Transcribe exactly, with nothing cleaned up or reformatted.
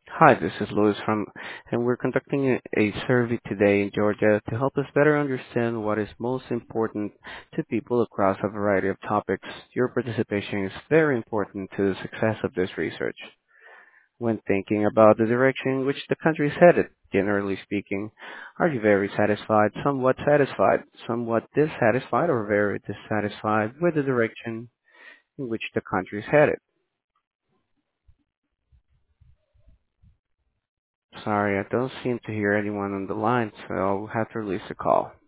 Hi, this is Louis from, and we're conducting a, a survey today in Georgia to help us better understand what is most important to people across a variety of topics. Your participation is very important to the success of this research. When thinking about the direction in which the country is headed, generally speaking, are you very satisfied, somewhat satisfied, somewhat dissatisfied, or very dissatisfied with the direction in which the country is headed? Sorry, I don't seem to hear anyone on the line, so I'll have to release the call.